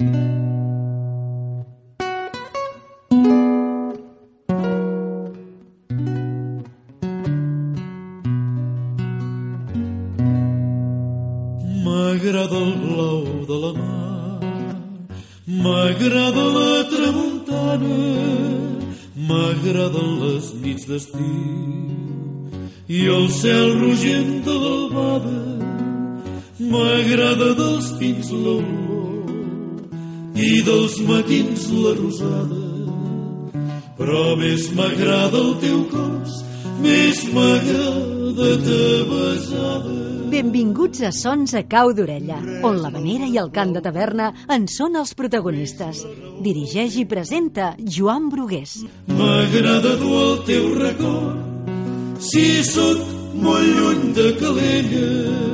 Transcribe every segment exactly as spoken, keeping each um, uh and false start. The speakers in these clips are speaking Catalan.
M'agrada el blau de la mar, m'agrada la tramuntana, m'agraden les nits d'estiu i el cel rogent de l'albada. M'agrada dels pins l'olor i dels matins la rosada, però més m'agrada el teu cos, més m'agrada ta besada. Benvinguts a Sons a Cau d'Orella, on l'havanera i el cant de taverna en són els protagonistes. Dirigeix i presenta Joan Brugués. M'agrada dur el teu record, si sóc molt lluny de Calella.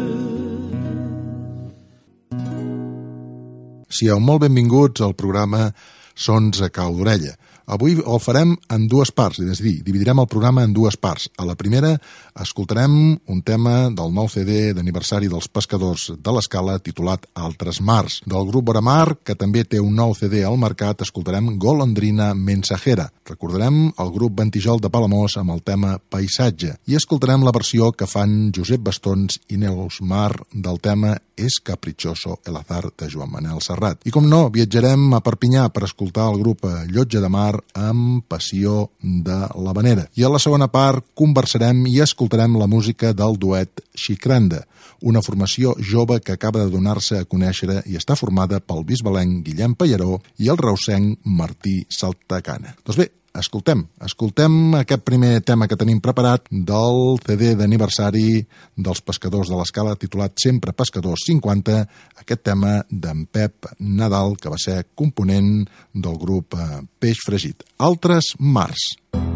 Siau molt benvinguts al programa Sons a Cau d'Orella. Avui el farem en dues parts, és a dir, dividirem el programa en dues parts. A la primera escoltarem un tema del nou C D d'aniversari dels pescadors de l'Escala titulat Altres Mars. Del grup Boramar, que també té un nou C D al mercat, escoltarem Golondrina Mensajera. Recordarem el grup Ventijol de Palamós amb el tema Paisatge. I escoltarem la versió que fan Josep Bastons i Neus Mar del tema És caprichoso el azar de Joan Manel Serrat. I com no, viatjarem a Perpinyà per escoltar el grup Llotja de Mar amb Passió de l'Havanera. I a la segona part conversarem i escoltarem la música del duet Xicranda, una formació jove que acaba de donar-se a conèixer i està formada pel bisbalenc Guillem Pallaró i el reusenc Martí Saltacana. Doncs bé, escoltem, escoltem aquest primer tema que tenim preparat del C D d'aniversari dels pescadors de l'Escala titulat Sempre Pescadors cinquanta, aquest tema d'en Pep Nadal, que va ser component del grup Peix Fregit. Altres Mars.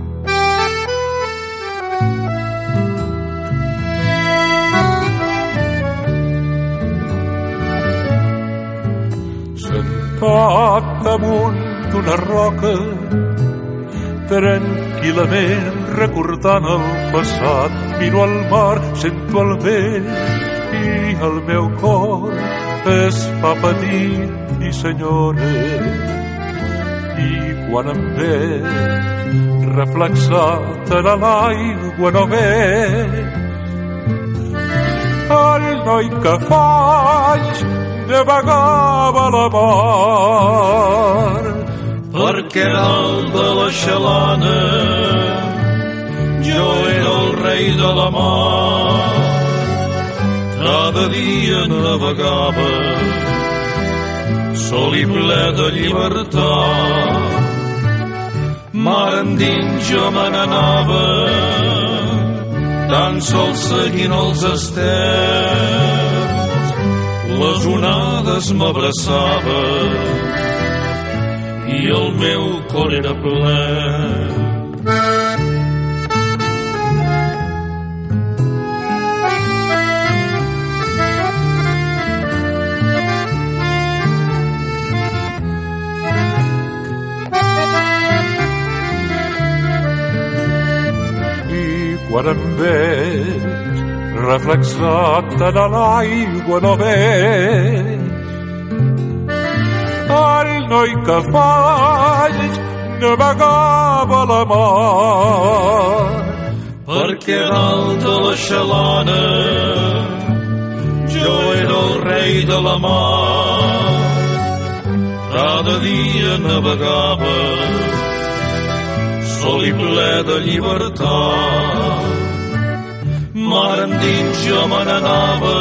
Sentat damunt d'una roca, tranquil·lament recordant el passat, miro al mar, sento el vent i el meu cor es fa petit i s'enyora. I quan em veig reflexat en l'aigua només, el noi que faig navegava a la mar, perquè dalt de la xalana jo era el rei de la mar. Cada dia navegava sol i ple de llibertat. Mar endins jo me n'anava, tan sols seguint els estels. Les onades m'abraçaven i el meu cor era ple. I quan em veig reflexat en l'aigua només, el noi que faig navegava a la mar, perquè dalt de la xalana jo era el rei de la mar. Cada dia navegava sol i ple de llibertat. Mar endins jo me n'anava,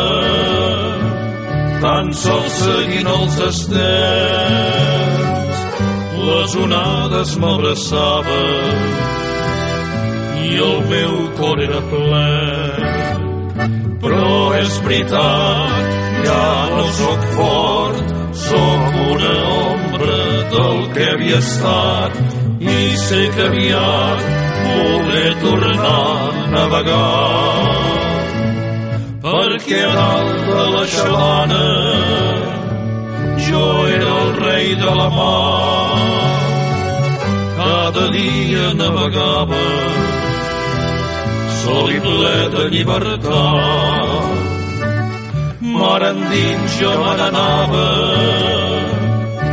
tan sols seguint els estels. Les onades m'abraçaven i el meu cor era ple. Però és veritat, ja no sóc fort, sóc una ombra del que havia estat, i sé que aviat podré tornar a navegar. Perquè dalt de la xalana jo era el rei de la mar. Cada dia navegava sol i ple de llibertat. Mar endins jo me n'anava,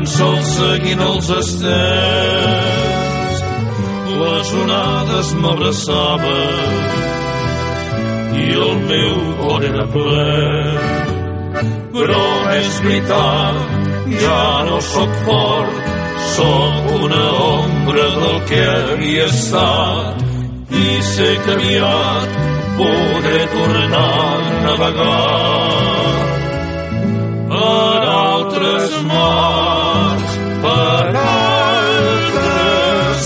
tan sols seguint els estels. Les onades m'abraçaven i el meu cor era ple. Però és veritat, ja no sóc fort, sóc una ombra del que havia estat, i sé que aviat podré tornar a navegar per altres mars, per altres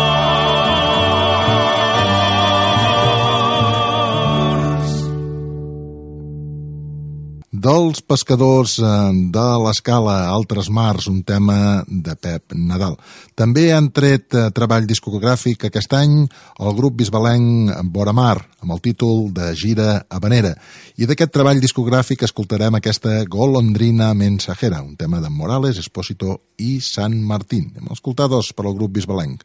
mars. Dels pescadors de l'Escala, Altres mars, un tema de Pep Nadal. També han tret treball discogràfic aquest any el grup bisbalenc Boramar, amb el títol de Gira Habanera. I d'aquest treball discogràfic escoltarem aquesta Golondrina mensajera, un tema de Morales, Espósito i San Martín. Hem escoltat dos per al grup bisbalenc.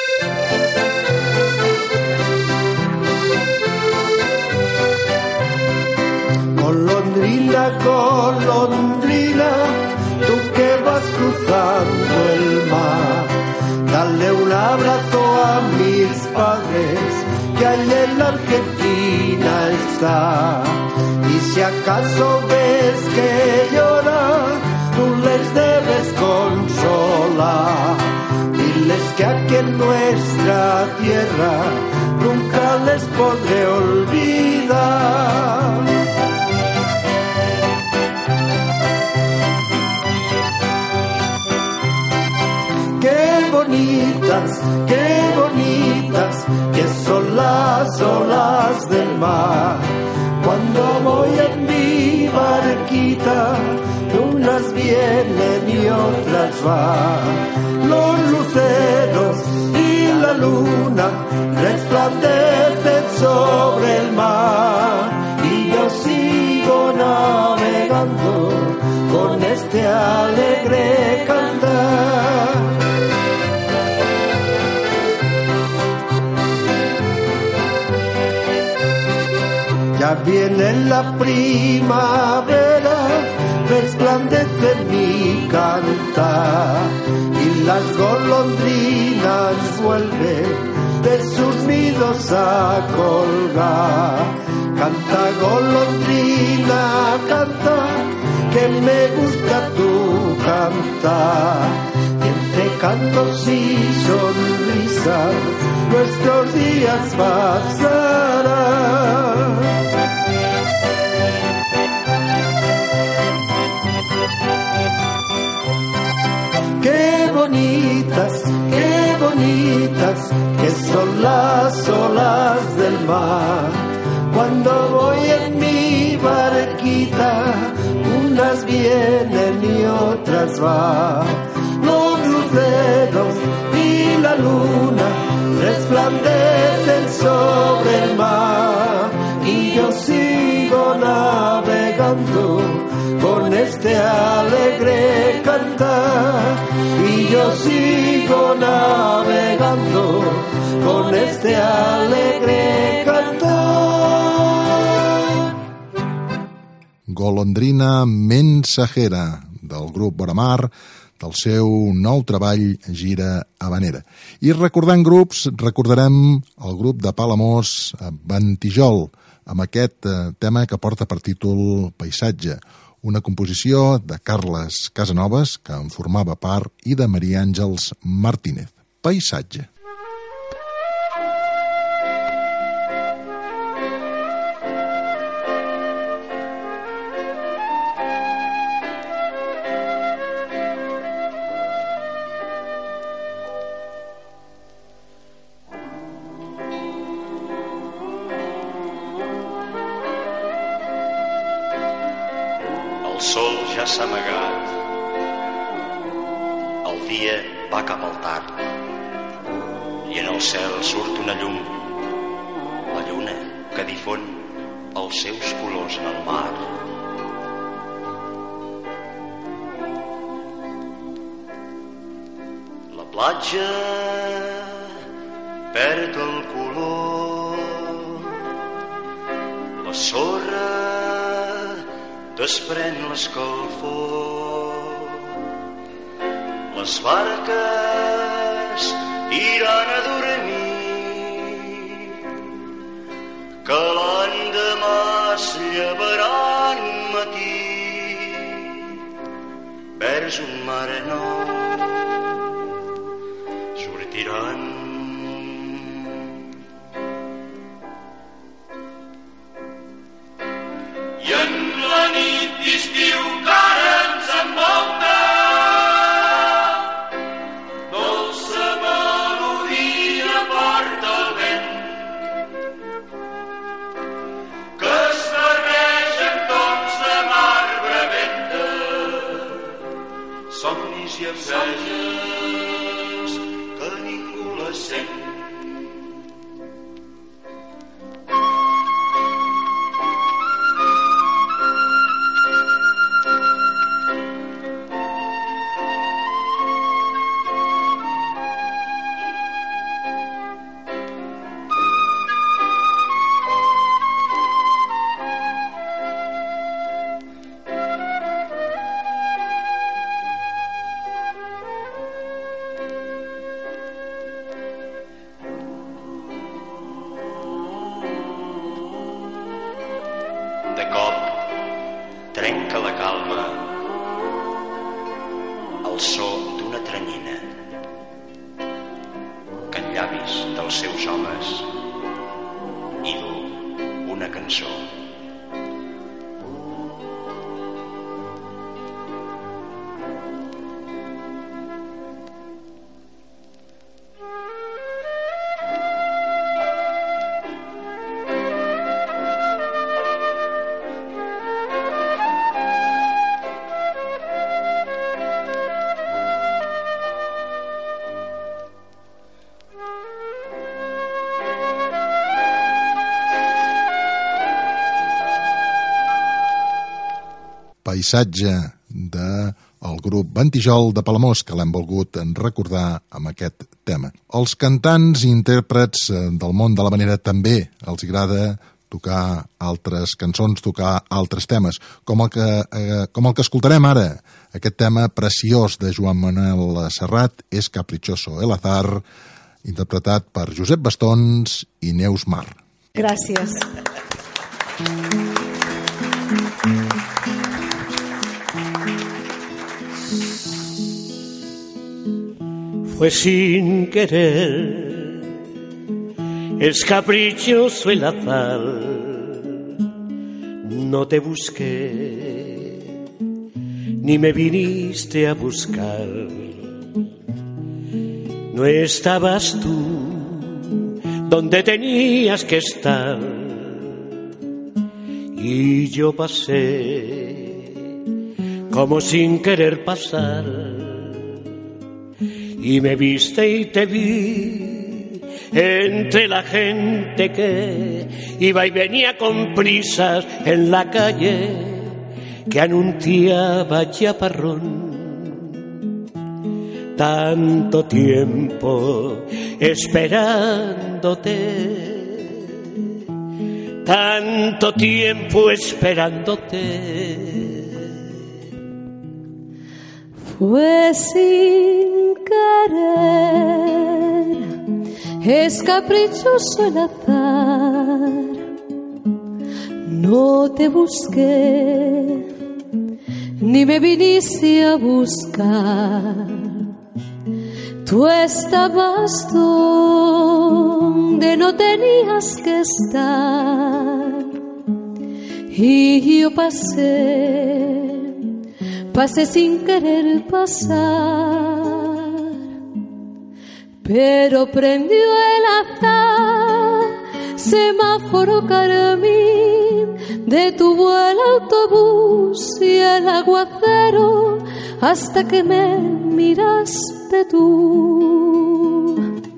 Golondrina, golondrina, tú que vas cruzando el mar, dale un abrazo a mis padres, que allá en la Argentina está. Y si acaso ves que lloran, tú les debes consolar. Diles que aquí en nuestra tierra nunca les podré olvidar. Qué bonitas, qué bonitas, que son las olas del mar. Cuando voy en mi barquita, unas vienen y otras van. Los luceros y la luna resplandecen sobre el mar. Y yo sigo navegando con este alegre cantar. Ya viene la primavera, resplandece mi cantar, y las golondrinas vuelven de sus nidos a colgar. Canta, golondrina, canta, que me gusta tu cantar. Y entre cantos y sonrisas nuestros días pasarán. Qué bonitas, qué bonitas, que son las olas del mar. Cuando voy en mi barquita, unas vienen y otras van. Los luceros y la luna resplandecen sobre el mar. Y yo sigo navegando con este alegre cantar. Y yo sigo navegando con este alegre cantar. Golondrina mensajera, del grup Boramar, del seu nou treball Gira Habanera. I recordant grups, recordarem el grup de Palamós Ventijol, amb aquest tema que porta per títol Paisatge, una composició de Carles Casanovas, que en formava part, i de Maria Àngels Martínez. Paisatge. El sol ja s'ha amagat, el dia va cap al tard i en el cel surt una llum, la lluna que difon els seus colors en el mar. La platja perd el color, la sorra desprèn l'escalfor les barques iran a dormir, que l'endemà es llevaran matí vers un mar nou sortiran. I en la nit d'estiu que ara ens envolta, dolça melodia porta el vent, que es barreja en tons de marbre venta, somnis i enveges que ningú les sent. De cop trenca la calma el so d'una teranyina que en llavis dels seus homes hi du una cançó. Paisatge del grup Ventijol de Palamós, que l'hem volgut recordar amb aquest tema. Els cantants i intèrprets del món de l'havanera també els agrada tocar altres cançons, tocar altres temes, com el que, eh, com el que escoltarem ara. Aquest tema preciós de Joan Manuel Serrat és Caprichoso el azar, interpretat per Josep Bastons i Neus Mar. Gràcies. Fue sin querer, es caprichoso el azar, no te busqué, ni me viniste a buscar, no estabas tú donde tenías que estar, y yo pasé como sin querer pasar. Y me viste y te vi entre la gente que iba y venía con prisas en la calle que anunciaba chaparrón. Tanto tiempo esperándote, tanto tiempo esperándote. Fue sin querer, es caprichoso el azar, no te busqué, ni me viniste a buscar, tú estabas donde no tenías que estar, y yo pasé, pasé sin querer pasar, pero prendió el azar, semáforo carmín, detuvo el autobús y el aguacero hasta que me miraste tú.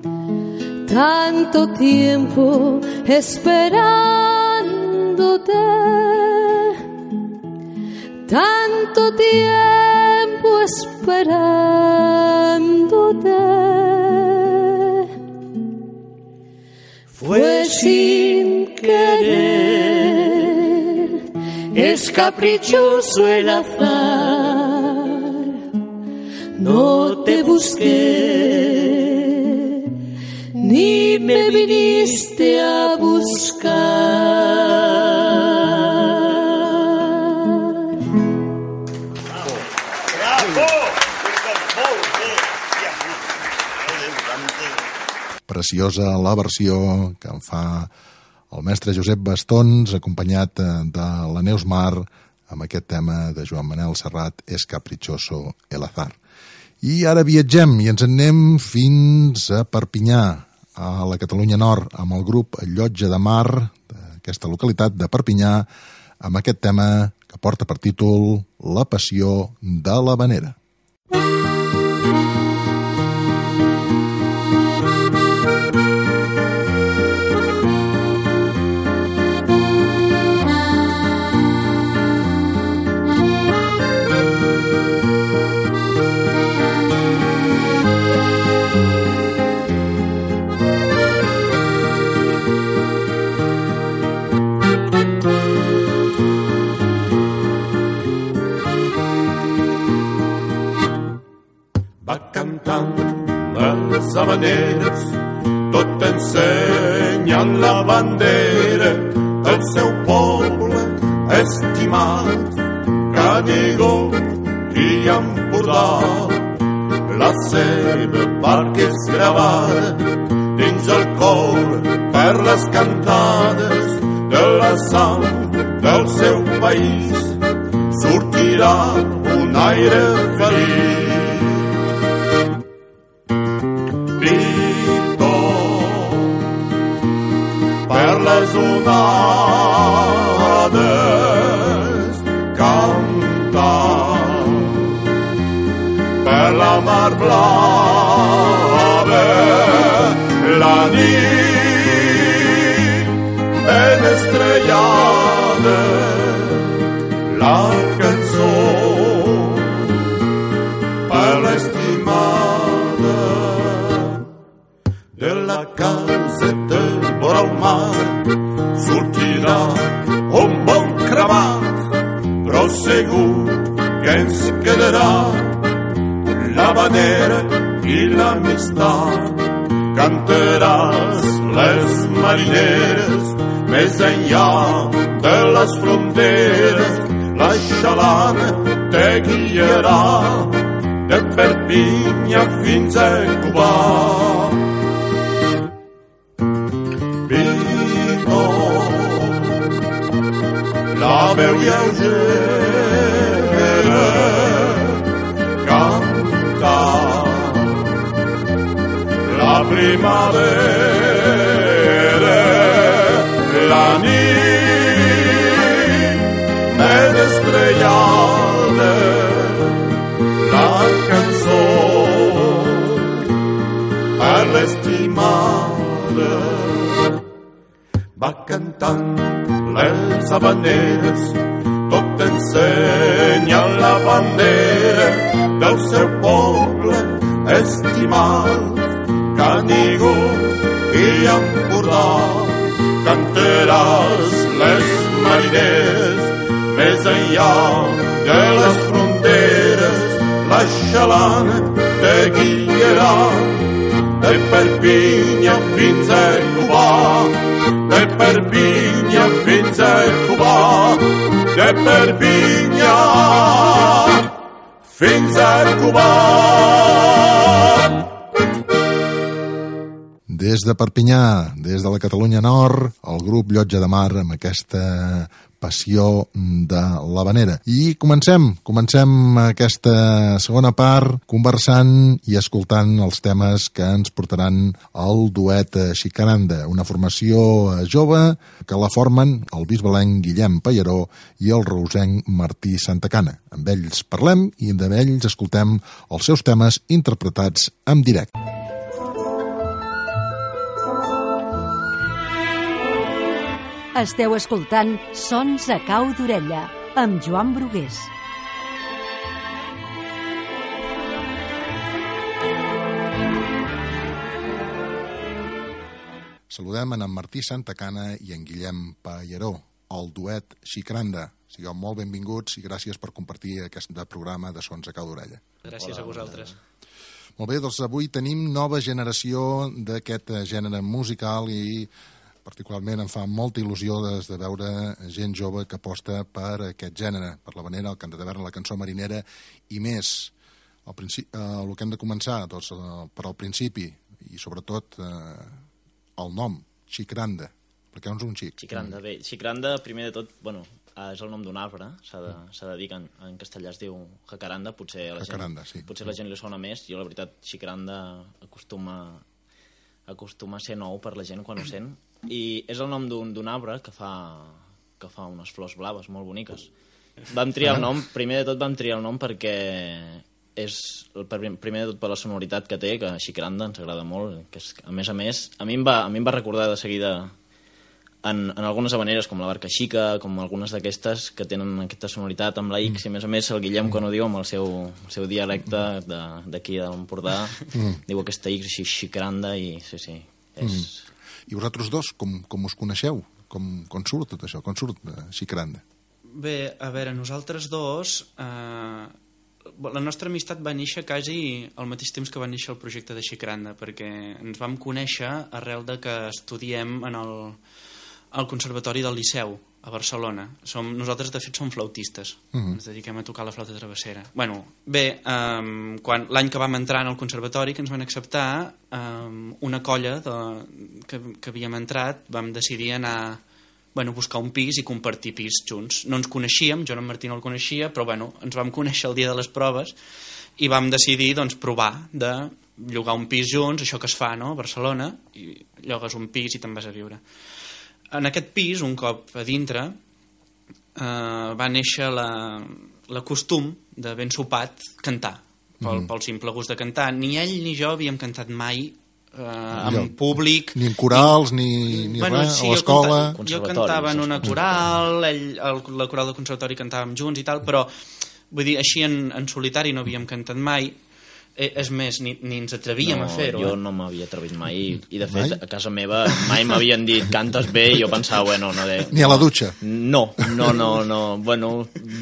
Tanto tiempo esperándote, tanto tiempo esperándote. Fue sin querer, es caprichoso el azar, no te busqué, ni me viniste a buscar. Preciosa la versió que en fa el mestre Josep Bastons, acompanyat de la Neus Mar, amb aquest tema de Joan Manel Serrat, És caprichoso el azar. I ara viatgem i ens en anem fins a Perpinyà, a la Catalunya Nord, amb el grup Llotja de Mar, d'aquesta localitat de Perpinyà, amb aquest tema que porta per títol La passió de l'havanera. Va cantant les habaneres, tot ensenyant la bandera del seu poble estimat, Canigó i Empordà. La seva barca és gravada dins el cor per les cantades de la sang del seu país. Sortirà un aire feliç. Per les onades cantant, per la mar blava, la nit ben estrellada, la cançó per l'estimada de la caseta vora el mar. Sortirà un bon cremat, però segur que ens quedarà l'havanera i l'amistat. Cantaràs les marineres més enllà de les fronteres. La xalana te guiarà de Perpinyà fins a Cubà. La veu lleugera cantar la primavera, la nit ben estrellada, la cançó per l'estimada. Va cantant les habaneres, tot ensenya la bandera del seu poble estimat, Canigó i Empordà. Cantaràs les marineres més enllà de les fronteres. La xalana te guiarà de Perpinyà fins a Cubà, de Perpinyà fins a Cubà, de Perpinyà fins a Cubà. Des de Perpinyà, des de la Catalunya Nord, el grup Llotja de Mar amb aquesta passió de l'havanera. I comencem, comencem aquesta segona part conversant i escoltant els temes que ens portaran el duet Xicaranda, una formació jove que la formen el bisbalenc Guillem Pallaró i el reusenc Martí Santacana. Amb ells parlem i amb ells escoltem els seus temes interpretats en directe. Esteu escoltant Sons a cau d'orella, amb Joan Brugués. Saludem en Martí Santacana i en Guillem Pallaró, el duet Xicaranda. Sigueu molt benvinguts i gràcies per compartir aquest programa de Sons a cau d'orella. Gràcies Hola, a vosaltres. Molt bé, doncs avui tenim nova generació d'aquest gènere musical i particularment em fa molta il·lusió des de veure gent jove que aposta per aquest gènere, per l'havanera, el cant de taverna, la cançó marinera i més. El, principi, eh, el que hem de començar doncs, eh, per al principi i sobretot eh, el nom, Xicranda. Expliqueu-nos un xic. Xicranda, bé, Xicranda, primer de tot, bueno, és el nom d'un arbre, s'ha de, s'ha de dir que en, en castellà es diu jacaranda, potser a la jacaranda, gent, sí. potser la gent li sona més. Jo, la veritat, Xicranda acostuma, acostuma a ser nou per la gent quan ho sent. I és el nom d'un, d'un arbre que fa, que fa unes flors blaves molt boniques. Vam triar el nom, primer de tot vam triar el nom perquè és, el, primer de tot per la sonoritat que té, que Xicranda ens agrada molt, que és, a més a més, a mi em va, a mi em va recordar de seguida En, en algunes habaneres, com la Barca Xica, com algunes d'aquestes que tenen aquesta sonoritat amb la X, mm. i a més a més el Guillem, quan ho diu amb el seu, el seu dialecte d'aquí de l'Empordà, mm. diu aquesta X així xicranda i sí, sí. És... Mm. I vosaltres dos, com, com us coneixeu? Com, com surt tot això? Com surt uh, Xicranda? Bé, a veure, nosaltres dos... Eh, la nostra amistat va néixer quasi al mateix temps que va néixer el projecte de Xicranda, perquè ens vam conèixer arrel de que estudiem en el... al Conservatori del Liceu, a Barcelona. Som, nosaltres, de fet, som flautistes. Uh-huh. Ens dediquem a tocar la flauta travessera. Bueno, bé, um, quan, l'any que vam entrar en el Conservatori, que ens van acceptar, um, una colla de, que, que havíem entrat, vam decidir anar bueno, buscar un pis i compartir pis junts. No ens coneixíem, jo en Martí no el coneixia, però bueno, ens vam conèixer el dia de les proves i vam decidir doncs, provar de llogar un pis junts, això que es fa, no?, a Barcelona, i llogues un pis i te'n vas a viure. En aquest pis, un cop a dintre, eh, va néixer la, la costum de ben sopat cantar, pel, mm. pel simple gust de cantar. Ni ell ni jo havíem cantat mai eh, en públic. Ni en corals, ni, ni bueno, res, sí, a l'escola. Jo, jo cantava en una coral, ell, el, la coral del conservatori cantàvem junts i tal, però vull dir, així en, en solitari no havíem cantat mai. És més, ni, ni ens atrevíem no, a fer-ho. Jo eh? no m'havia atrevit mai i de fet mai? A casa meva mai m'havien dit cantes bé i jo pensava, bueno, no de... Ni a la dutxa? No, no, no, no, bueno...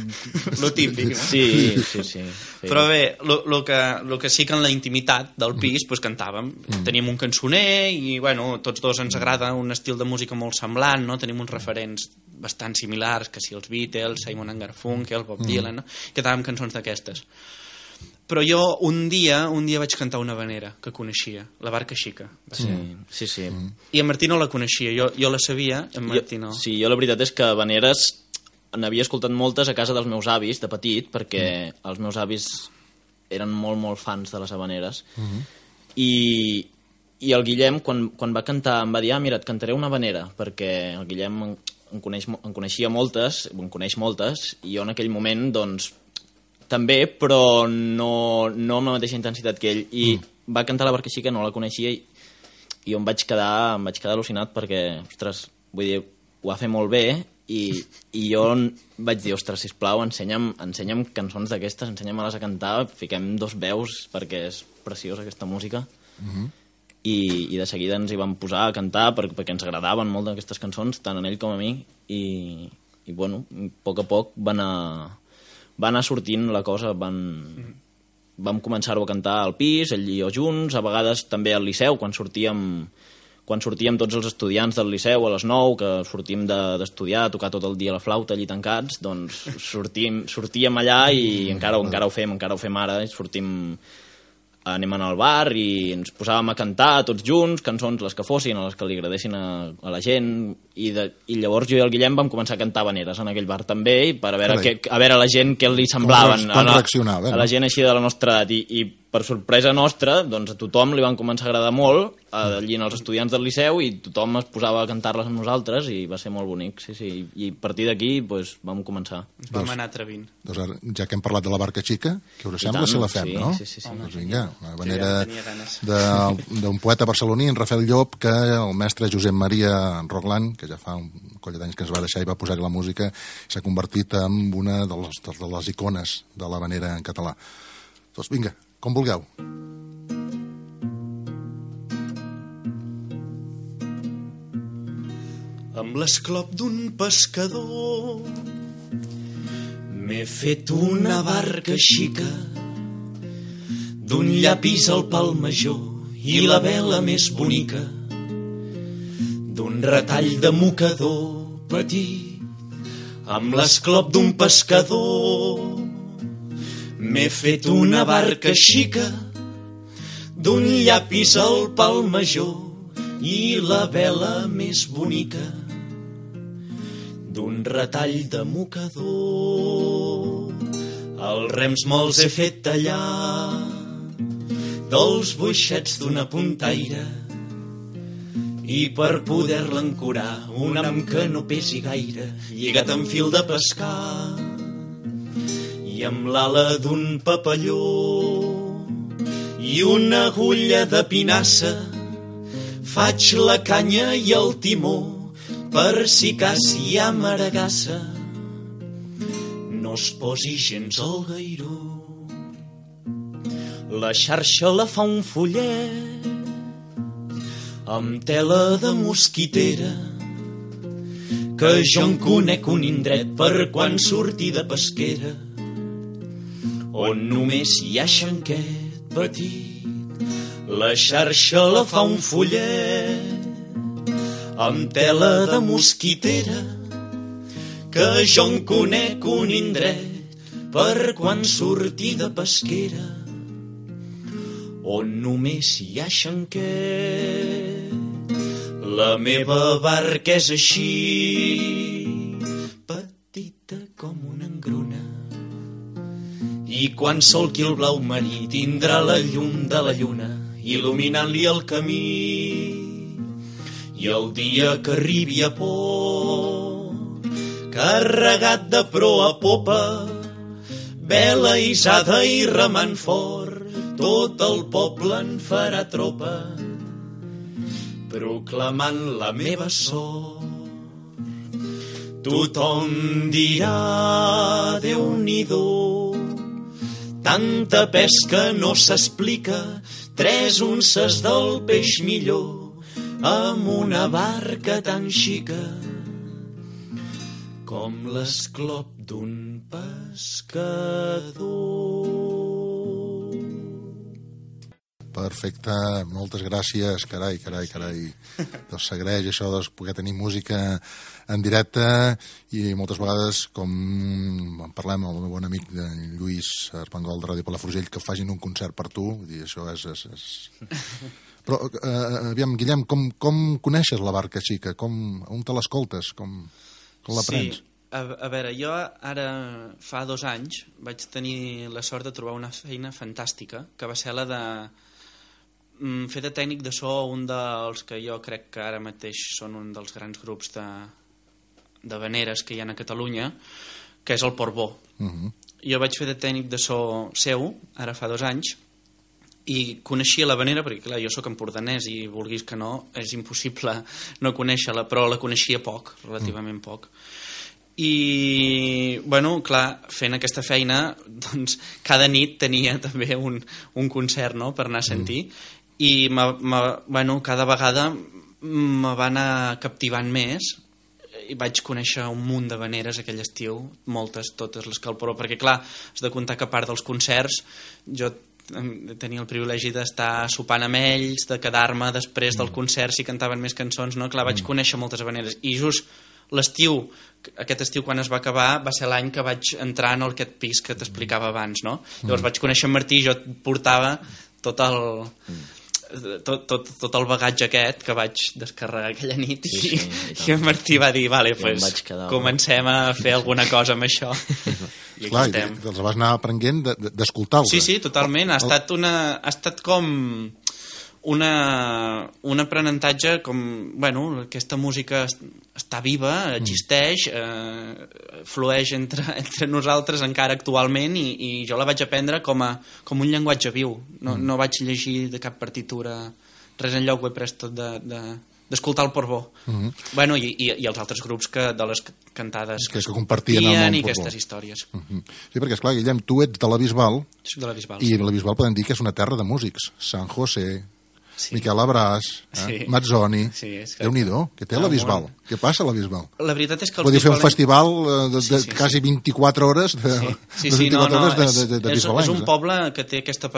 Lo típic. Sí, sí, sí. sí. Però bé, lo, lo, que, lo que sí que en la intimitat del pis pues, cantàvem. Mm. Teníem un cançoner i bueno, tots dos ens agrada un estil de música molt semblant, no? Tenim uns referents bastant similars, que si els Beatles, Simon and Garfunkel, Bob mm. Dylan, no? Cantàvem cançons d'aquestes. Però jo un dia un dia vaig cantar una havanera que coneixia, la Barca Xica. Va ser. Mm, sí, sí. Mm. I en Martí no la coneixia, jo, jo la sabia, en Martí no. Jo, sí, jo la veritat és que habaneres n'havia escoltat moltes a casa dels meus avis de petit, perquè mm. els meus avis eren molt, molt fans de les habaneres. Mm. I, i el Guillem, quan, quan va cantar, em va dir, ah, mira, et cantaré una habanera, perquè el Guillem en, en, coneix, en coneixia moltes, en coneix moltes, i jo en aquell moment, doncs, també, però no, no amb la mateixa intensitat que ell. I mm. va cantar la Barca Xica, no la coneixia, i, i jo em vaig quedar, em vaig quedar al·lucinat perquè, ostres, vull dir, ho va fer molt bé, i, i jo vaig dir, ostres, sisplau, ensenya'm, ensenya'm cançons d'aquestes, ensenya-me-les a cantar, fiquem dos veus, perquè és preciosa aquesta música. Mm-hmm. I, i de seguida ens hi vam posar a cantar perquè, perquè ens agradaven molt aquestes cançons, tant a ell com a mi, i, i bueno, a poc a poc va anar... va anar sortint la cosa, van... Mm. vam començar-ho a cantar al pis, ell i jo junts, a vegades també al Liceu, quan sortíem, quan sortíem tots els estudiants del Liceu a les nou, que sortim d'estudiar, de, tocar tot el dia la flauta allí tancats, doncs sortim, sortíem allà i encara, encara ho fem, encara ho fem ara, i sortim... anem al bar i ens posàvem a cantar tots junts, cançons les que fossin, a les que li agradessin a, a la gent, i, de, i llavors jo i el Guillem vam començar a cantar habaneres en aquell bar també, i per a veure, que, a veure a la gent què li semblaven, com, com a, la, reaccionava, a la gent així de la nostra edat, i, i per sorpresa nostra, doncs a tothom li van començar a agradar molt, allí als estudiants del Liceu, i tothom es posava a cantar-les amb nosaltres, i va ser molt bonic, sí, sí, i a partir d'aquí doncs, vam començar. Ens vam anar atrevint. Doncs ara, ja que hem parlat de la Barca Xica, què us sembla si la fem, sí, no? Sí, sí, sí. Doncs vinga, una manera d'un poeta barceloní, en Rafael Llop, que el mestre Josep Maria Roglan, que ja fa un coll d'anys que ens va deixar i va posar-hi la música, s'ha convertit en una de les, de les icones de l'havanera en català. Doncs vinga, com vulgueu. Amb l'esclop d'un pescador m'he fet una barca xica d'un llapis al pal major i la vela més bonica, d'un retall de mocador petit, amb l'esclop d'un pescador. M'he fet una barca xica, d'un llapis al pal major i la vela més bonica, d'un retall de mocador. Els rems me'ls he fet tallar dels boixets d'una puntaire, i per poder-la ancorar un am que no pesi gaire, lligat amb fil de pescar, i amb l'ala d'un papalló i una agulla de pinassa, faig la canya i el timó per si cas hi ha maregassa no es posi gens al gairó. La xarxa la fa un follet amb tela de mosquitera, que jo en conec un indret per quan surti de pesquera, on només hi ha xanquet petit. La xarxa la fa un follet amb tela de mosquitera, que jo en conec un indret per quan surti de pesquera, on només hi ha xanquet. La meva barca és així, petita com una engruna, i quan solqui el blau marí tindrà la llum de la lluna il·luminant-li el camí. I el dia que arribi a port, carregat de proa a popa, vela isada i remant fort, tot el poble en farà tropa, proclamant la meva sort. Tothom dirà, Déu-n'hi-do, tanta pesca no s'explica, tres unces del peix millor, amb una barca tan xica com l'esclop d'un pescador. Perfecte, moltes gràcies, carai, carai, carai. Doncs s'agraeix això de poder tenir música en directe i moltes vegades, com en parlem amb el meu bon amic en Lluís Armengol de Ràdio Palafrugell, que facin un concert per tu, vull dir, això és... és, és... Però, eh, aviam, Guillem, com, com coneixes la barca xica? Com, on te l'escoltes? Com, com l'aprens? Sí, a, a veure, jo ara fa dos anys vaig tenir la sort de trobar una feina fantàstica, que va ser la de mm, fer de tècnic de so un dels que jo crec que ara mateix són un dels grans grups de, de veneres que hi ha a Catalunya, que és el Portbó. Uh-huh. Jo vaig fer de tècnic de so seu, ara fa dos anys, i coneixia la venera, perquè clar, jo sóc empordanès i vulguis que no, és impossible no conèixer-la, però la coneixia poc, relativament poc. I, bueno, clar, fent aquesta feina, doncs, cada nit tenia també un, un concert, no?, per anar a sentir, i ma, ma, bueno, cada vegada me va anar captivant més, i vaig conèixer un munt de veneres aquell estiu, moltes, totes les que el Poró, perquè clar, has de comptar que a part dels concerts, jo tenia el privilegi d'estar sopant amb ells, de quedar-me després del concert si cantaven més cançons, no? Clar, vaig conèixer moltes veneres, i just l'estiu, aquest estiu quan es va acabar, va ser l'any que vaig entrar en aquest pis que t'explicava abans, no? Llavors vaig conèixer en Martí i jo portava tot el... Tot, tot, tot el bagatge aquest que vaig descarregar aquella nit, sí, sí, i, i en Martí va dir, vale, pues, quedar, comencem a fer alguna cosa amb això. I aquí clar, estem. I els vas anar aprenent d'escoltar-los. Sí, sí, totalment. Ha estat, una, ha estat com una, un aprenentatge com, bueno, aquesta música està viva, existeix, eh, flueix entre, entre nosaltres encara actualment, i, i jo la vaig aprendre com, a, com un llenguatge viu. No, no vaig llegir de cap partitura, res enlloc, ho he pres tot de... de d'escoltar el Portbó. Uh-huh. Bueno, i, i, i els altres grups que, de les cantades que, que, que compartien i aquestes històries. Uh-huh. Sí, perquè, esclar, Guillem, tu ets de la Bisbal, soc de la Bisbal, i sí. la Bisbal podem dir que és una terra de músics. Sant José, sí. Miquel Abràs, eh? Sí. Mazzoni, sí, Déu-n'hi-do, què té la Bisbal? Món. Què passa a la Bisbal? La veritat és que... Vull dir, fer un festival de, de, sí, sí, quasi vint-i-quatre hores de, sí. Sí, sí, no, no, de, de, de, de és, bisbalencs. És un poble que té aquesta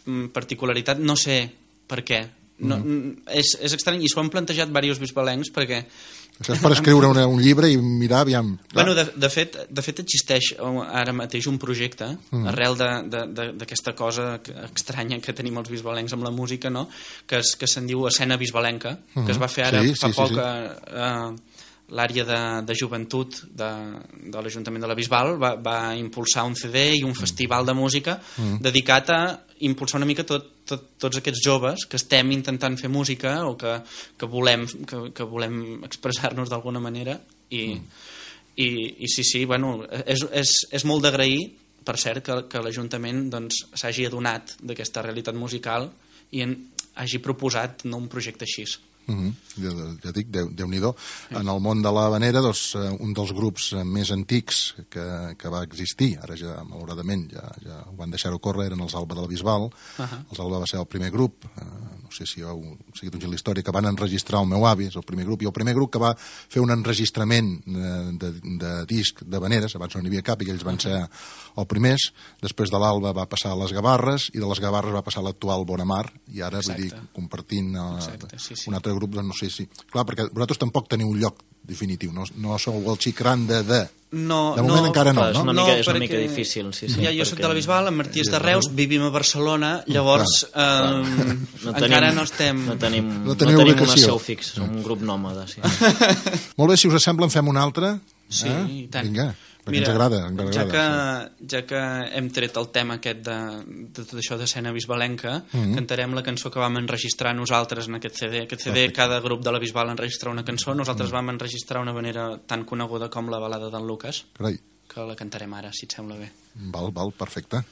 particularitat, no sé per què. No, mm. és, és estrany, i s'ho han plantejat diversos bisbalencs perquè... Això és per escriure una, un llibre i mirar, aviam... Bueno, de, de, fet, de fet existeix ara mateix un projecte mm. arrel d'aquesta cosa estranya que tenim els bisbalencs amb la música, no? que, es, que se'n diu Escena Bisbalenca, mm. que es va fer ara sí, fa sí, poc sí, sí. a, a l'àrea de, de joventut de, de l'Ajuntament de la Bisbal, va, va impulsar un C D i un festival de música mm. dedicat a impulsar una mica tot, tot, tots aquests joves que estem intentant fer música o que, que, volem, que, que volem expressar-nos d'alguna manera i, mm. i, i sí, sí, bueno, és, és, és molt d'agrair, per cert, que, que l'Ajuntament doncs, s'hagi adonat d'aquesta realitat musical i en, hagi proposat no, un projecte així. Uh-huh. ja, ja dic, Déu, Déu-n'hi-do. En el món de l'havanera, doncs, un dels grups més antics que, que va existir, ara ja malauradament ja, ja ho van deixar-ho córrer, eren els Alba de la Bisbal. Uh-huh. Els Alba va ser el primer grup, eh, no sé si heu seguit un gir la història, que van enregistrar el meu avi, és el primer grup, i el primer grup que va fer un enregistrament de, de, de disc d'havaneres, abans no n'hi havia cap, i ells van ser els primers. Després de l'Alba va passar a les Gavarres, i de les Gavarres va passar a l'actual Bonamar, i ara, Exacte. vull dir, compartint eh, Exacte, sí, sí. un altre grup, doncs no sé si... Clar, perquè vosaltres tampoc teniu un lloc definitiu, no, no sou el xic gran de... de... No, de moment no, encara no, és una no? mica, no, és una mica difícil, sí, sí. Ja, jo perquè... soc de la Bisbal, en Martí és de Reus, vivim a Barcelona, llavors eh, no tenim, encara no estem... No tenim, no no tenim una ubicació. seu fix, som un grup nòmada, sí. Molt bé, si us sembla en fem una altra. Sí, eh? i tant. Vinga, perquè Mira, ens agrada. Ens ja, agrada que, ja que hem tret el tema aquest de, de tot això d'escena bisbalenca, mm-hmm. cantarem la cançó que vam enregistrar nosaltres en aquest C D. Aquest C D, Perfecte. Cada grup de la Bisbal enregistrar una cançó. Nosaltres mm. vam enregistrar una manera tan coneguda com la balada d'en Lucas. Carai. Que la cantarem ara, si et sembla bé. Val, val, perfecte.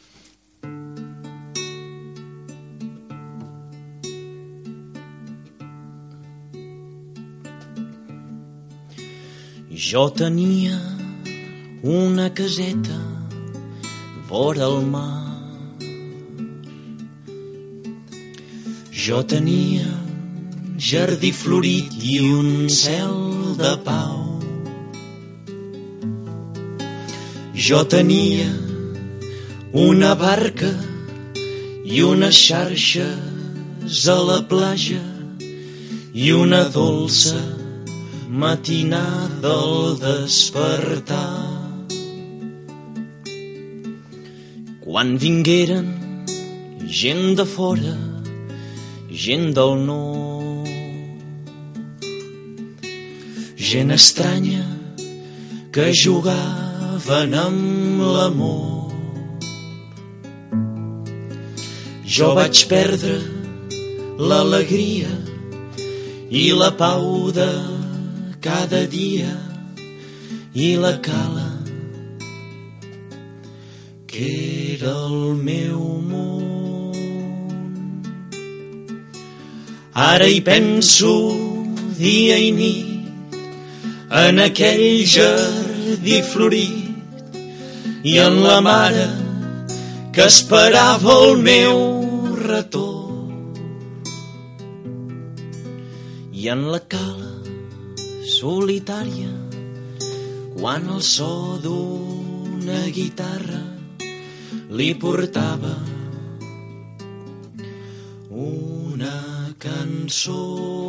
Jo tenia una caseta vora el mar. Jo tenia jardí florit i un cel de pau. Jo tenia una barca i unes xarxes a la platja i una dolça matinada al despertar. Quan vingueren gent de fora, gent del nord, gent estranya que jugaven amb l'amor, jo vaig perdre l'alegria i la pau de cada dia i la cala que era el meu món. Ara hi penso dia i nit en aquell jardí florit i en la mare que esperava el meu retorn i en la cala solitària quan el so d'una guitarra li portava una cançó.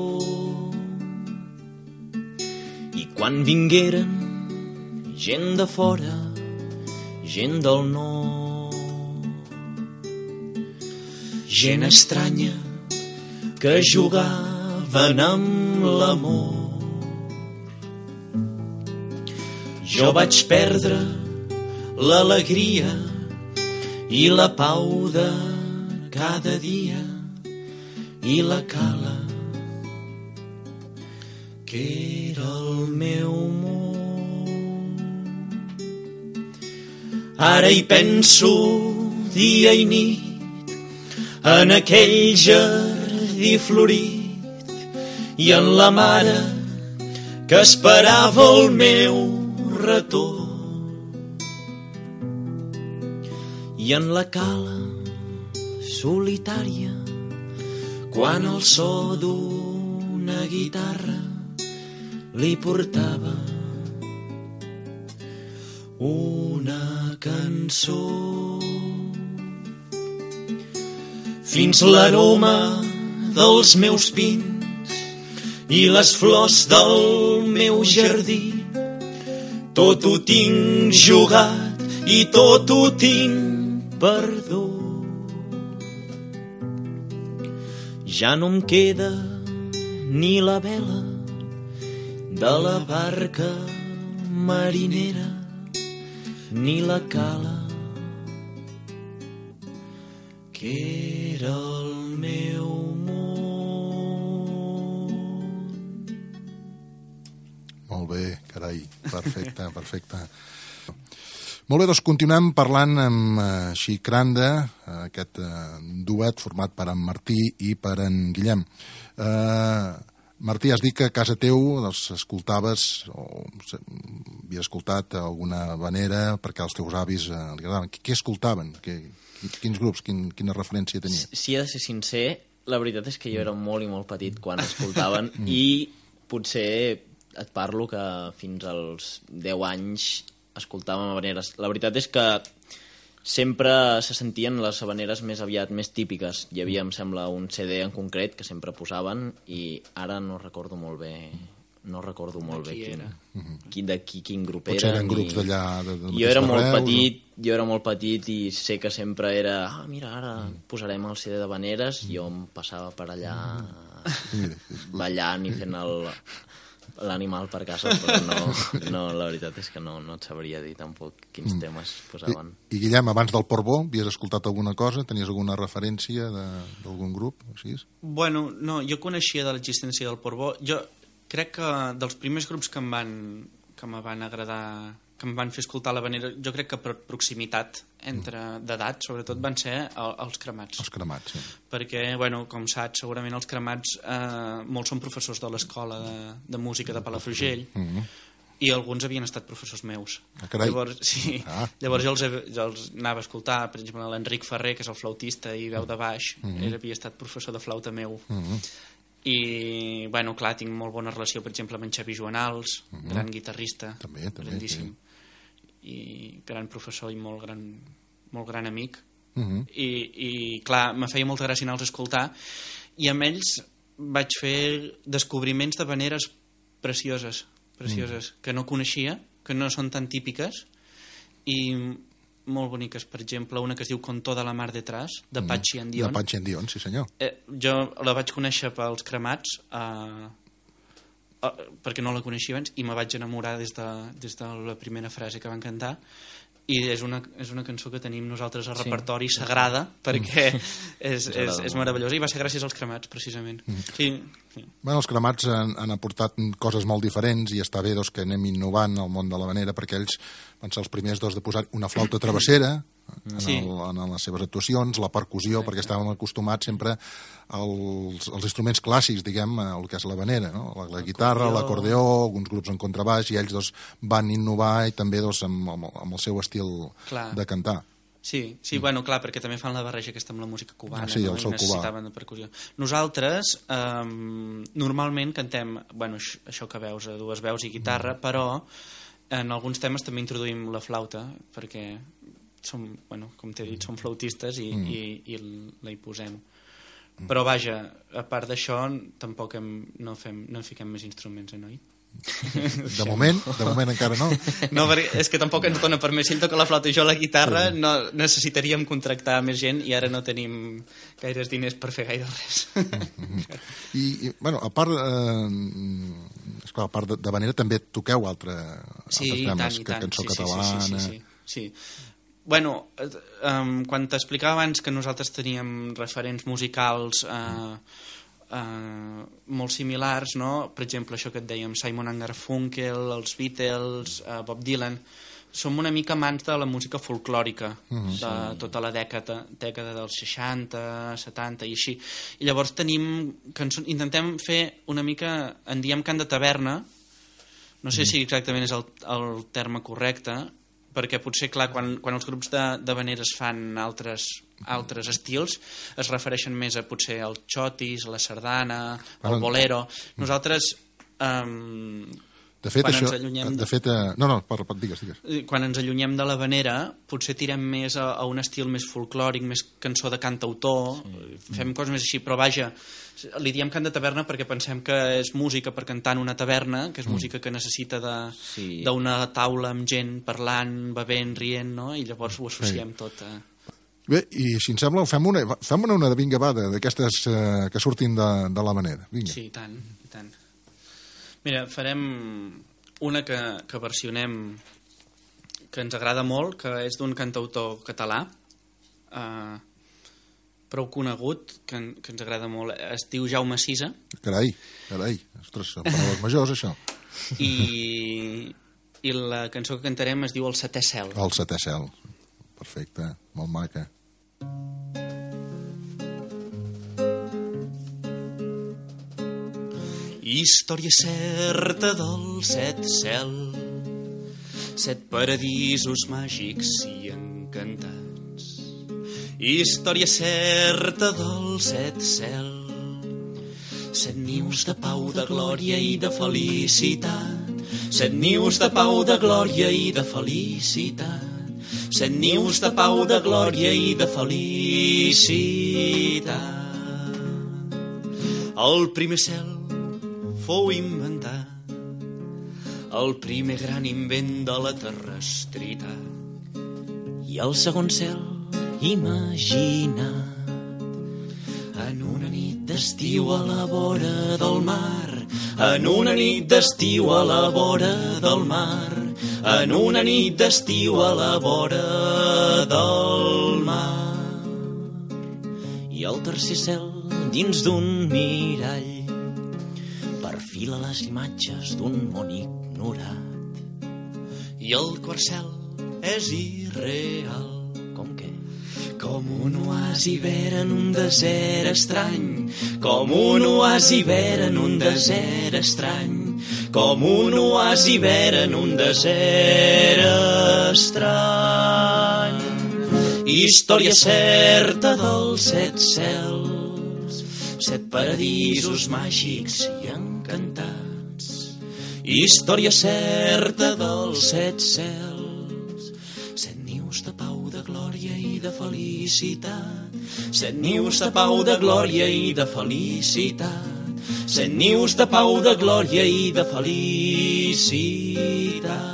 I quan vingueren gent de fora, gent del nord, gent estranya que jugaven amb l'amor, jo vaig perdre l'alegria i la pau de cada dia i la cala que era el meu món. Ara hi penso dia i nit en aquell jardí florit i en la mare que esperava el meu retorn i en la cala solitària quan el so d'una guitarra li portava una cançó. fins l'aroma dels meus pins i les flors del meu jardí. Tot ho tinc jugat i tot ho tinc perdut. Ja no em queda ni la vela de la barca marinera, ni la cala que era el meu món. Molt bé, carai, perfecte, perfecte. Molt bé, doncs continuem parlant amb uh, Xicranda, uh, aquest uh, duet format per en Martí i per en Guillem. Uh, Martí, has dit que a casa teu doncs, escoltaves o havies escoltat alguna vanera perquè als teus avis uh, li agradaven. Què escoltaven? Què, quins grups? Quin, quina referència tenia? Si he de ser sincer, la veritat és que jo era molt i molt petit quan escoltaven i potser et parlo que fins als deu anys escoltàvem habaneres. La veritat és que sempre se sentien les habaneres més aviat més típiques. Hi havia, em sembla, un C D en concret que sempre posaven i ara no recordo molt bé no recordo molt bé quin, quin, de qui, quin grup era. Potser eren grups d'allà de, de jo era molt petit, o... jo era molt petit i sé que sempre era ah, mira, ara posarem el C D d'habaneres i jo em passava per allà ballant i fent el l'animal per casa, però no, no, la veritat és que no, no et sabria dir tampoc quins mm. temes posaven. I, I Guillem, abans del Portbó, havies escoltat alguna cosa? Tenies alguna referència d'algun grup? Així? Bueno, no, jo coneixia de l'existència del Portbó. Jo crec que dels primers grups que em van, que em van agradar, que em van fer escoltar l'habanera, jo crec que per proximitat entre d'edat, sobretot, van ser el, els Cremats. Els Cremats, sí. Perquè, bueno, com saps, segurament els Cremats, eh, molts són professors de l'escola de, de música de Palafrugell, mm-hmm. i alguns havien estat professors meus. Ah, carai. Llavors, sí, ah. Llavors jo els, he, jo els anava a escoltar, per exemple, l'Enric Ferrer, que és el flautista i veu de baix, mm-hmm. ell havia estat professor de flauta meu. Mm-hmm. I, bueno, clar, tinc molt bona relació, per exemple, amb en Xavi Joanals, mm-hmm. gran guitarrista, també, també, grandíssim. Sí. I gran professor i molt gran, molt gran amic. Uh-huh. I, i clar, me feia molta gràcia anar-los a escoltar i amb ells vaig fer descobriments de veneres precioses, precioses uh-huh. que no coneixia, que no són tan típiques i molt boniques. Per exemple, una que es diu Con toda la mar detrás, de Patxi Andion. De Patxi Andion, sí senyor. Eh, jo la vaig conèixer pels Cremats eh, perquè no la coneixia abans i me vaig enamorar des de, des de la primera frase que van cantar i és una, és una cançó que tenim nosaltres al repertori sí. sagrada perquè mm. és, és, és meravellosa i va ser gràcies als Cremats precisament. Mm. Sí, sí. Bueno, els Cremats han, han aportat coses molt diferents i està bé doncs, que anem innovant al món de l'habanera perquè ells van ser els primers doncs, de posar una flauta travessera en, sí. el, en les seves actuacions, la percussió, sí, perquè estàvem acostumats sempre als, als instruments clàssics, diguem, el que és l'habanera, no? la, la guitarra, l'acordeó, alguns grups en contrabaix, i ells doncs, van innovar i també doncs, amb, amb, amb el seu estil clar. De cantar. Sí, sí mm. bueno, clar, perquè també fan la barreja aquesta amb la música cubana, ah, sí, no? el so necessitaven cubà. De percussió. Nosaltres eh, normalment cantem, bueno, això que veus, a dues veus i guitarra, mm. però en alguns temes també introduïm la flauta, perquè som, bueno, com t'he dit, som flautistes i, mm. i, i la hi posem. Mm. Però vaja, a part d'això, tampoc hem, no, fem, no fiquem més instruments, eh, noi? De moment, de moment encara no. No, perquè és que tampoc ens dona per més. Si ell toca la flauta i jo la guitarra, sí. no, necessitaríem contractar més gent i ara no tenim gaires diners per fer gaire res. Mm-hmm. I, i, bueno, a part, eh, esclar, a part de, de manera també toqueu altre, sí, altres temes, tant, que tant. cançó sí, catalana... Sí, sí, sí, sí, sí. Bueno, um, quan t'explicava abans que nosaltres teníem referents musicals eh, eh, molt similars, no? Per exemple, això que et dèiem, Simon and Garfunkel, els Beatles, eh, Bob Dylan, som una mica amants de la música folclòrica uh-huh. de tota la dècada, dècada dels seixanta, setanta i així. I llavors tenim cançons, intentem fer una mica, en diem cant de taverna, no sé uh-huh. si exactament és el, el terme correcte, perquè potser, clar, quan, quan els grups de, de veneres fan altres, altres estils, es refereixen més a potser al xotis, la sardana, el bolero. Nosaltres, um, De fet, quan això... ens allunyem... De fet, eh... No, no, parla, digues, digues. Quan ens allunyem de l'havanera, potser tirem més a, a un estil més folclòric, més cançó de cantautor, sí. Fem coses més així, però vaja, li diem cant de taverna perquè pensem que és música per cantar en una taverna, que és mm. música que necessita d'una sí. taula amb gent parlant, bevent, rient, no? I llavors ho associem sí. tot a... Bé, i si ens sembla, fem una, fem una, una vinga, va, d'aquestes eh, que surtin de, de l'havanera. Vinga. Sí, i tant, i tant. Mira, farem una que, que versionem que ens agrada molt, que és d'un cantautor català eh, prou conegut, que, que ens agrada molt. Es diu Jaume Sisa. Carai, carai. Ostres, són paraules majors, això. I, I la cançó que cantarem es diu El setè cel. El setè cel. Perfecte, molt maca. Història certa del set cel, set paradisos màgics i encantats. Història certa del set cel, set nius de pau, de glòria i de felicitat. Set nius de pau, de glòria i de felicitat. Set nius de pau, de glòria i de felicitat. El primer cel fou inventat, el primer gran invent de la terrestritat, i el segon cel imaginat en una nit d'estiu a la vora del mar, en una nit d'estiu a la vora del mar, en una nit d'estiu a la vora del mar. I el tercer cel dins d'un mirall perfila les imatges d'un món ignorat. I el quart cel és irreal. Com què? Com un oasi verd en un desert estrany, com un oasi verd en un desert estrany, com un oasi verd en un desert estrany. Història certa dels set cels, set paradisos màgics i encantats. Història certa dels set cels, set nius de pau, de glòria i de felicitat. Set nius de pau, de glòria i de felicitat. Set nius de pau, de glòria i de felicitat.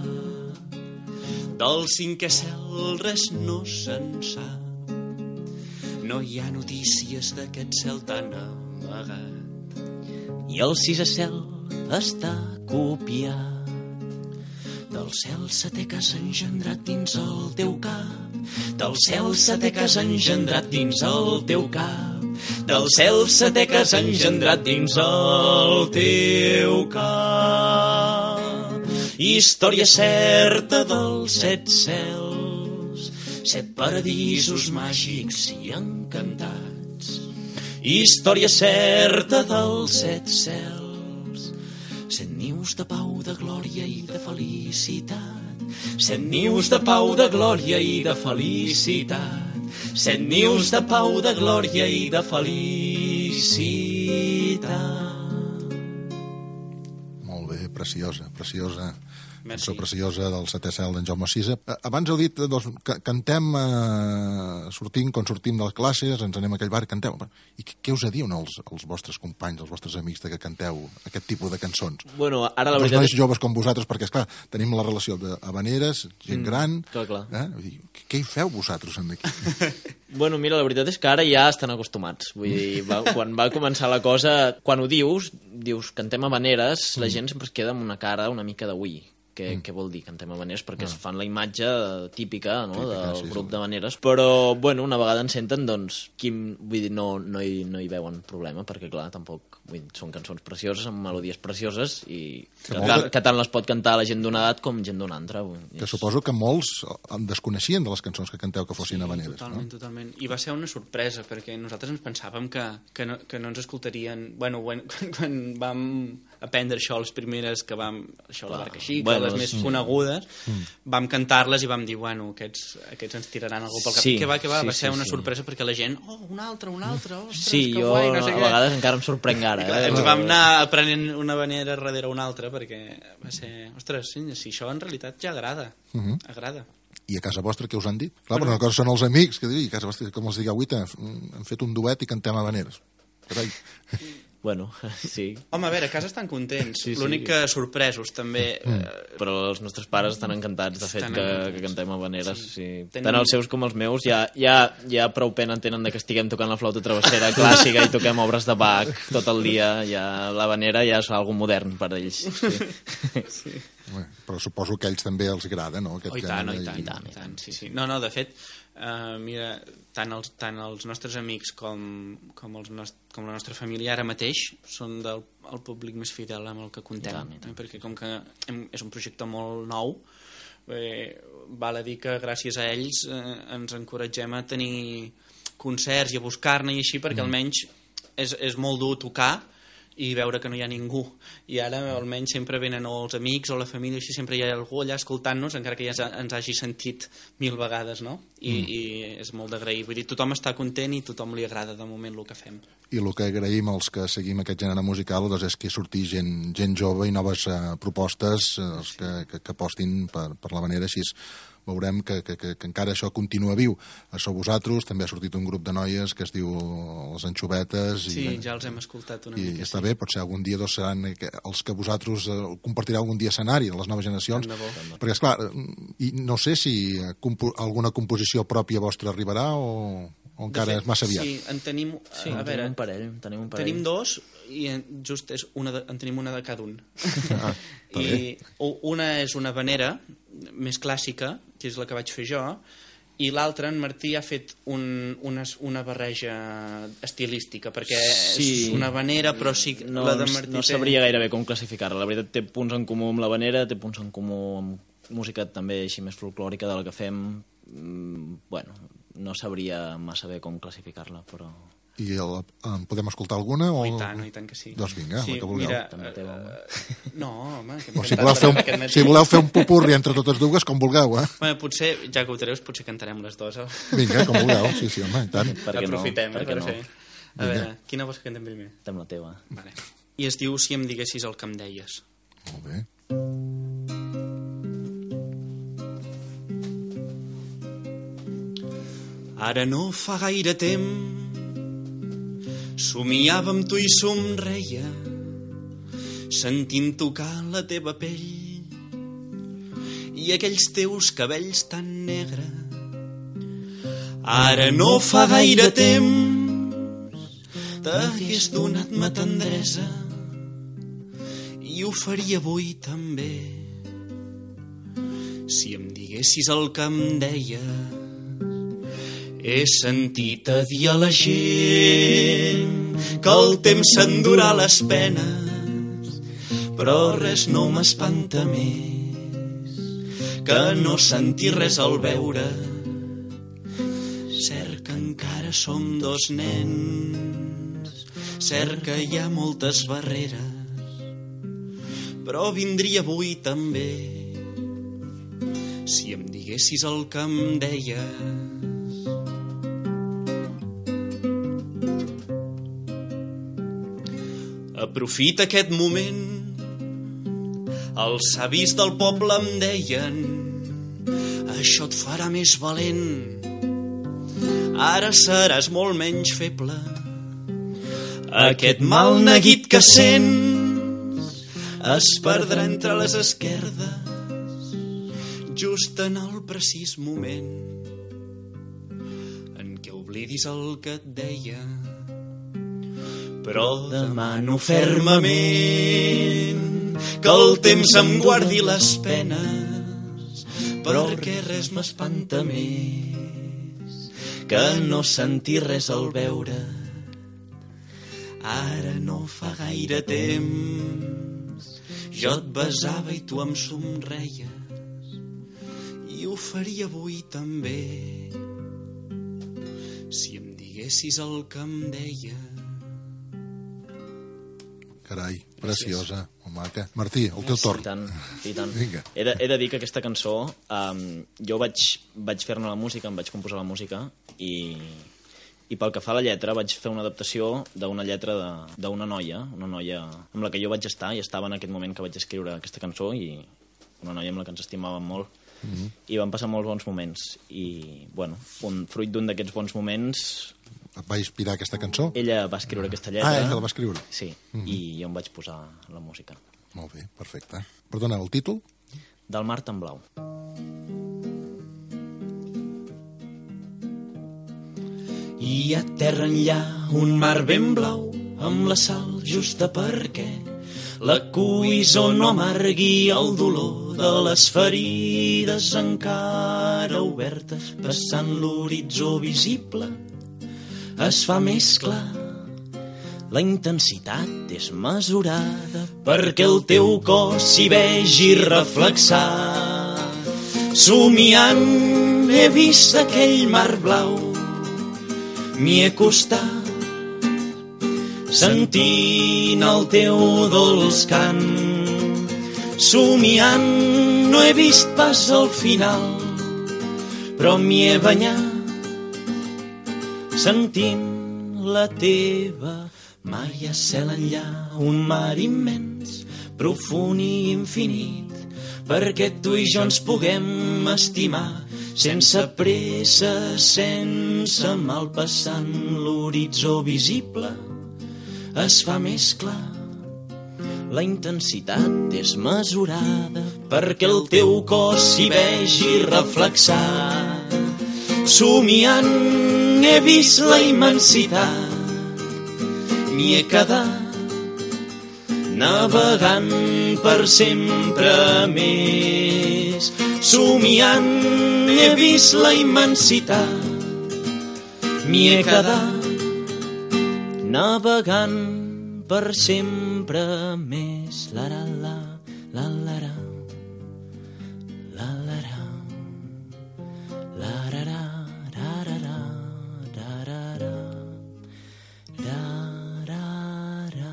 Del cinquè cel res no se'n sap, no hi ha notícies d'aquest cel tan amagat. I el sisè cel està copiat del cel setè que s'ha engendrat dins el teu cap, del cel setè que s'ha engendrat dins el teu cap, del cel setè que s'ha engendrat dins el teu cap. Història certa dels set cels, set paradisos màgics i encantats. Història certa dels set cels, set nius de pau, de glòria i de felicitat. Set nius de pau, de glòria i de felicitat. Set nius de pau, de glòria i de felicitat. Molt bé, preciosa, preciosa. Cançó preciosa del setè cel d'en Jaume Sisa. Abans heu dit, doncs, que cantem eh, sortint, quan sortim de les classes, ens anem a aquell bar i canteu. I què us diuen els, els vostres companys, els vostres amics, que canteu aquest tipus de cançons? Bueno, ara la els veritat... nois joves com vosaltres, perquè, esclar, tenim la relació d'habaneres, gent mm, gran... Clar, clar. Eh? Què hi feu vosaltres aquí? Bueno, mira, la veritat és que ara ja estan acostumats. Vull dir, va, quan va començar la cosa... Quan ho dius, dius, cantem habaneres, mm. la gent sempre es queda amb una cara una mica d'ui. Què, mm. què vol dir cantem habaneres? Perquè ah. es fan la imatge típica, no? típica del sí, grup sí. d'habaneres. Però, bueno, una vegada en senten, doncs, quin, vull dir, no, no, hi, no hi veuen problema, perquè, clar, tampoc vull dir, són cançons precioses, amb melodies precioses, i que, que, molt... que tant les pot cantar la gent d'una edat com gent d'una altra. Que és... suposo que molts em desconeixien de les cançons que canteu que fossin sí, habaneres. Totalment, no? totalment. I va ser una sorpresa, perquè nosaltres ens pensàvem que, que, no, que no ens escoltarien... Bueno, quan, quan vam aprendre això, les primeres que vam... Això, la Barca Xica, bueno, les més sí. conegudes, mm. vam cantar-les i vam dir, bueno, aquests, aquests ens tiraran algú pel cap. Sí, que va, que va, sí, va ser sí, una sí. sorpresa perquè la gent, oh, una altra, una altra, ostres, sí, que jo guai, no sé a què. Vegades encara em sorprenc ara, ara. Clar, Eh? ens vam anar aprenent una manera darrere una altra, perquè va ser... Ostres, sí, si això en realitat ja agrada. Uh -huh. Agrada. I a casa vostra què us han dit? Clar, però una cosa són els amics, que diu, i a casa vostra, com els dic avui, hem fet un duet i cantem habaneres. Carai. Bueno, sí. Home, a veure, a casa estan contents. Sí, sí. L'únic que sorpresos, també... Mm. Eh, Però els nostres pares estan encantats, de fet, Estan que, encantats. que cantem habaneres. Sí. Sí. Tenim- Tant els seus com els meus ja, ja, ja prou pena en tenen de que estiguem tocant la flauta travessera clàssica i toquem obres de Bach tot el dia. Ja, l'habanera ja és algo modern per ells. Sí. sí. Bé, però suposo que a ells també els agrada, no? Aquest Oh, i tant, oh, gènere i tant, i tant, i tant, sí, sí. No, no, de fet, uh, mira, tant els, tant els nostres amics com, com, els nost com la nostra família ara mateix són del el públic més fidel amb el que contem, I tant, i tant. eh? Perquè com que hem, és un projecte molt nou, eh, val a dir que gràcies a ells eh, ens encoratgem a tenir concerts i a buscar-ne i així, perquè almenys és, és molt dur tocar i veure que no hi ha ningú. I ara almenys sempre venen o els amics o la família, així sempre hi ha algú allà escoltant-nos, encara que ja ens hagi sentit mil vegades, no? I, mm. i és molt d'agrair. Vull dir, tothom està content i tothom li agrada de moment el que fem. I el que agraïm als que seguim aquest gènere musical doncs, és que surti gent, gent jove i noves uh, propostes uh, sí. que, que, que apostin per, per la manera així. Veurem que, que, que, que encara això continua viu. Sou vosaltres, també ha sortit un grup de noies que es diu Les Anxovetes. Sí, i, ja els hem escoltat una i, mica. I està sí. bé, potser algun dia doncs, seran els que vosaltres uh, compartireu algun dia escenari a les noves generacions. Perquè, esclar, i no sé si compo alguna composició pròpia vostra arribarà o, o encara fet, és massa aviat. Sí, en tenim... Sí, a en veure, tenim un parell. Tenim, un parell. tenim dos i en, just és una de, en tenim una de cada un. Ah, I una és una habanera més clàssica, que és la que vaig fer jo, i l'altra, en Martí, ha fet un, una, una barreja estilística, perquè Sí. és una habanera, però sí que No, la de Martí no té... sabria gairebé com classificar-la. La veritat, té punts en comú amb l'habanera, té punts en comú amb música també així més folclòrica de la que fem. Mm, bueno, no sabria massa bé com classificar-la, però... I el, en podem escoltar alguna? O... Oh, i tant, oh, i tant que sí. Doncs vinga, sí, la que vulgueu. Mira, També té bona. uh, no, home... Que O si voleu, fer un, si voleu fer un popurri entre totes dues, com vulgueu, eh? Bueno, potser, ja que ho treus, potser cantarem les dues. Eh? Vinga, com vulgueu, sí, sí, home, i tant. Per què no? Aprofitem, Per eh, què per no? fer. A veure, quina vols que cantem primer? Tem la teva. Vale. I es diu Si em diguessis el que em deies. Molt bé. Ara no fa gaire temps somiava amb tu i somreia sentint tocar la teva pell i aquells teus cabells tan negres. Ara no fa gaire temps t'hagués donat-me tendresa i ho faria avui també si em diguessis el que em deies. He sentit a dir a la gent que el temps s'endurà les penes, però res no m'espanta més que no sentir res al veure. Cert que encara som dos nens, cert que hi ha moltes barreres, però vindria avui també si em diguessis el que em deies. Aprofita aquest moment. Els savis del poble em deien això et farà més valent. Ara seràs molt menys feble. Aquest mal neguit que sents es perdrà entre les esquerdes just en el precís moment en què oblidis el que et deia. Però demano fermament que el temps em guardi les penes, perquè res m'espanta més que no sentir res al veure. Ara no fa gaire temps jo et besava i tu em somreies i ho faria avui també si em diguessis el que em deies. Carai, preciosa, molt maca. Martí, el teu torn. I tant, i tant. Vinga. He de, he de dir que aquesta cançó, um, jo vaig, vaig fer-ne la música, em vaig composar la música i, I pel que fa a la lletra, vaig fer una adaptació d'una lletra d'una noia, una noia amb la que jo vaig estar, i estava en aquest moment que vaig escriure aquesta cançó, i una noia amb la que ens estimàvem molt, mm-hmm. i van passar molts bons moments. I, bueno, un fruit d'un d'aquests bons moments... Et va inspirar aquesta cançó? Ella va escriure aquesta lletra. Ah, ella la va escriure? Sí, mm-hmm. i jo em vaig posar la música. Molt bé, perfecte. Perdona, el títol? Del mar tan blau. I a terra enllà un mar ben blau amb la sal justa perquè la cuïssó no amargui el dolor de les ferides encara obertes. Passant l'horitzó visible es fa més clar. La intensitat és mesurada perquè el teu cos s'hi vegi reflexat. Somiant he vist aquell mar blau, m'hi he costat, sentint el teu dolç cant. Somiant no he vist pas el final, però m'hi he banyat, sentint la teva mà. Hi ha cel enllà, un mar immens, profund i infinit, perquè tu i jo ens puguem estimar sense pressa, sense mal. Passant l'horitzó visible es fa més clar. La intensitat és mesurada perquè el teu cos s'hi vegi reflexat. Somiant he vist la immensitat, m'hi he quedat, navegant per sempre més. Somiant he vist la immensitat, m'hi he quedat, navegant per sempre més. La la la, la la la, la la la, la ra ra, ra ra ra, ra ra ra, ra ra ra.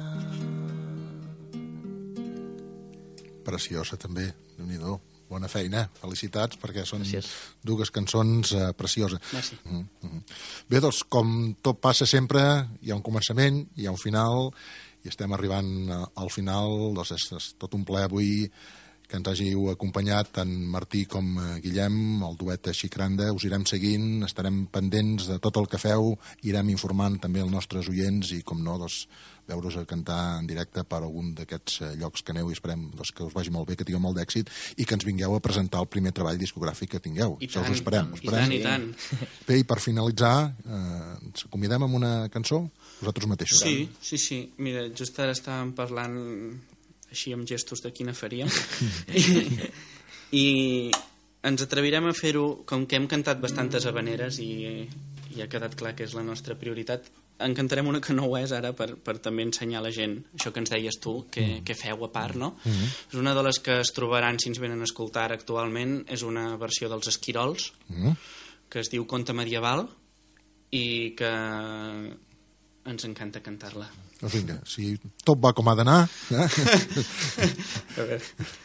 Preciosa també, Déu-n'hi-do. Bona feina, felicitats, perquè són Gràcies. Dues cançons uh, precioses. Gràcies. Mm-hmm. Bé, doncs, com tot passa sempre, hi ha un començament, hi ha un final, i estem arribant al final. Doncs és, és tot un plaer avui que ens hàgiu acompanyat tant Martí com Guillem, el duet Xicranda. Us irem seguint, estarem pendents de tot el que feu, irem informant també els nostres oients i, com no, doncs, veure-us a cantar en directe per algun d'aquests llocs que aneu, i esperem doncs, que us vagi molt bé, que tingueu molt d'èxit i que ens vingueu a presentar el primer treball discogràfic que tingueu. I Això tant, us esperem. i tant, i tant. Bé, i per finalitzar, eh, ens convidem amb una cançó, vosaltres mateixos. Sí, sí, sí. Mira, just ara estàvem parlant així amb gestos de quina faríem I, i ens atrevirem a fer-ho, com que hem cantat bastantes habaneres i, i ha quedat clar que és la nostra prioritat. En cantarem una que no ho és ara per, per també ensenyar a la gent això que ens deies tu, que, mm. que feu a part, no? Mm-hmm. És una de les que es trobaran si ens venen a escoltar actualment, és una versió dels Esquirols, mm. que es diu Conte medieval i que ens encanta cantar-la. Doncs vinga, si tot va com ha d'anar... Eh? A veure...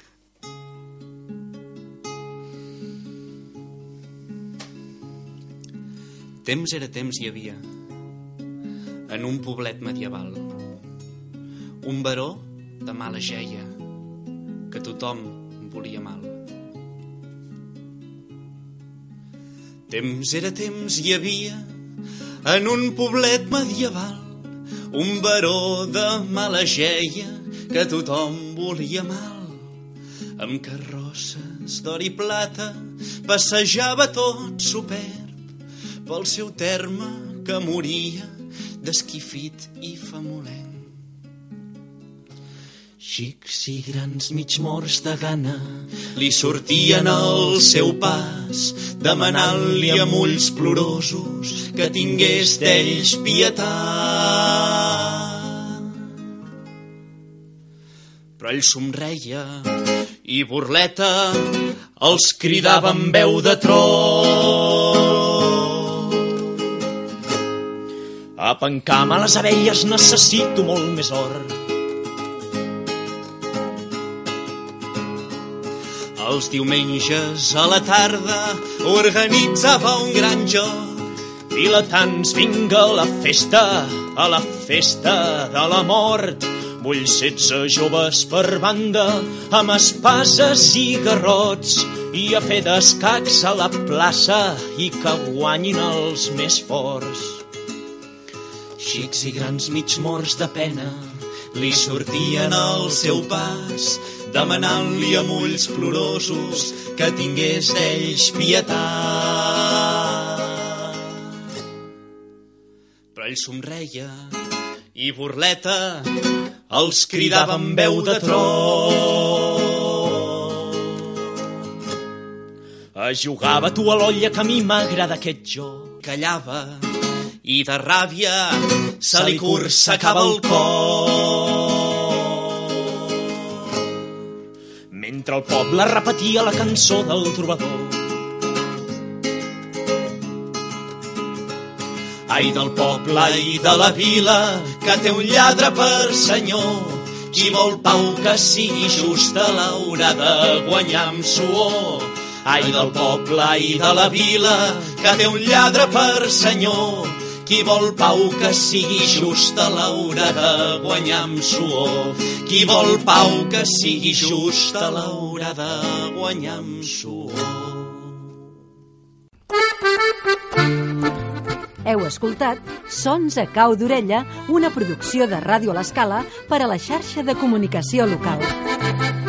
Temps era temps hi havia, en un poblet medieval, un baró de mala geia, que tothom volia mal. Temps era temps hi havia, en un poblet medieval, un baró de mala geia, que tothom volia mal. Amb carrosses d'or i plata passejava tot superb pel seu terme que moria d'esquifit i famolenc. Xics i grans mig morts de gana li sortien al seu pas, demanant-li amb ulls plorosos que tingués d'ells pietat. Però ell somreia i burleta els cridava amb veu de tro. A pencar males abelles necessito molt més or. Els diumenges a la tarda organitzava un gran joc Vilatans, vinga a la festa, a la festa de la mort. Vull setze joves per banda, amb espases i garrots, i a fer d'escacs a la plaça i que guanyin els més forts. Xics i grans mig morts de pena li sortien al seu pas, demanant-li amb ulls plorosos que tingués d'ells pietat. Però ell somreia i burleta els cridava amb veu de tro. Es jugava tu a l'olla, que a mi m'agrada aquest joc. Callava i de ràbia se li cursacava el cor. Mentre el poble repetia la cançó del trobador. Ai del poble i de la vila, que té un lladre per senyor. Qui vol pau que sigui justa l'haurà de guanyar amb suor. Ai del poble i de la vila, que té un lladre per senyor. Qui vol pau que sigui justa l'haurà de guanyar amb suor. Qui vol pau que sigui justa l'haurà de guanyar amb suor. Heu escoltat Sons a cau d'orella, una producció de Ràdio a l'Escala per a la xarxa de comunicació local.